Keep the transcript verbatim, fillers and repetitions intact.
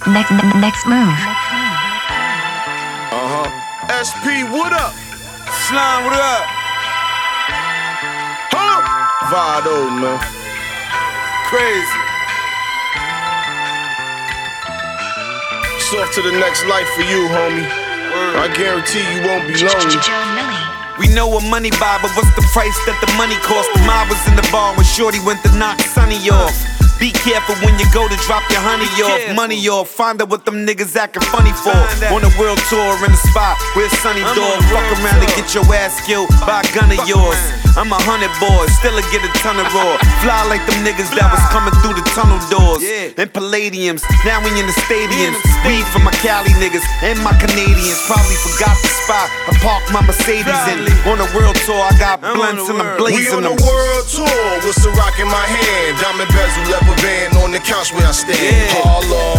Next, next move. Uh-huh. S P, what up? Slime, what up? Huh? Vado, man. Crazy. It's off to the next life for you, homie. Word. I guarantee you won't be lonely. We know what money buy, but what's the price that the money cost? The mob was in the bar when Shorty went to knock Sonny off. Be careful when you go to drop your honey off, money off. Find out what them niggas acting funny for. On a world tour in the spot where Sunny Dog. Fuck around and get your ass killed by a gun of yours. I'm a hundred boys, still a get a ton of raw. Fly like them niggas that was coming through the tunnel doors. And Palladiums, now we in the stadiums. Weed for my Cali niggas and my Canadians. Probably forgot the spot I parked my Mercedes in. On a world tour, I got blunts and I'm We blazing on them. a world tour with Ciroc in my hand. Diamond bezel, leather band on the couch where I stand. Yeah. Harlem,